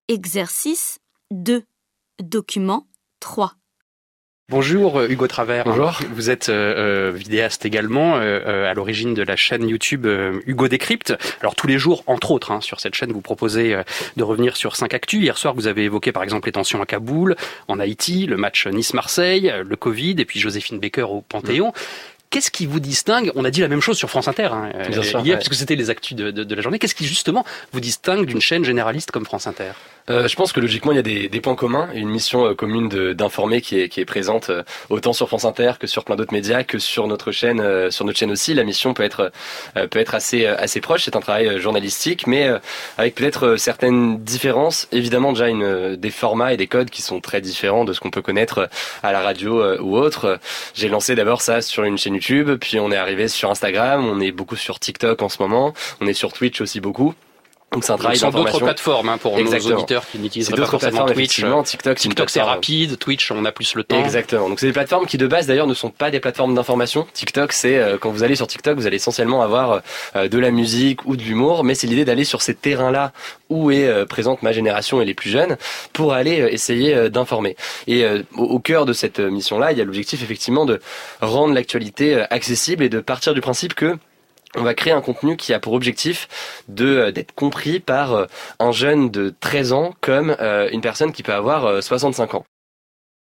Exercice 2. Document 3. Bonjour Hugo Travers. Bonjour. Vous êtes vidéaste également, à l'origine de la chaîne YouTube Hugo Décrypte. Alors tous les jours, entre autres, sur cette chaîne, vous proposez de revenir sur 5 actus. Hier soir, vous avez évoqué par exemple les tensions à Kaboul, en Haïti, le match Nice-Marseille, le Covid et puis Joséphine Baker au Panthéon. Qu'est-ce qui vous distingue? On a dit la même chose sur France Inter hier, puisque c'était les actus de la journée. Qu'est-ce qui justement vous distingue d'une chaîne généraliste comme France Inter? Je pense que logiquement il y a des points communs et une mission commune d'informer qui est présente autant sur France Inter que sur plein d'autres médias, que sur notre chaîne aussi. La mission peut être assez proche. C'est un travail journalistique, mais avec peut-être certaines différences. Évidemment déjà des formats et des codes qui sont très différents de ce qu'on peut connaître à la radio ou autre. J'ai lancé d'abord ça sur une chaîne YouTube, puis on est arrivé sur Instagram, on est beaucoup sur TikTok en ce moment, on est sur Twitch aussi beaucoup. Donc c'est un travail d'information. D'autres plateformes pour nos auditeurs qui n'utiliseraient pas forcément Twitch. TikTok c'est rapide, Twitch on a plus le temps. Exactement. Donc c'est des plateformes qui de base d'ailleurs ne sont pas des plateformes d'information. TikTok c'est quand vous allez sur TikTok vous allez essentiellement avoir de la musique ou de l'humour, mais c'est l'idée d'aller sur ces terrains-là où est présente ma génération et les plus jeunes pour aller essayer d'informer. Et au cœur de cette mission-là, il y a l'objectif effectivement de rendre l'actualité accessible et de partir du principe que on va créer un contenu qui a pour objectif d'être compris par un jeune de 13 ans comme une personne qui peut avoir 65 ans.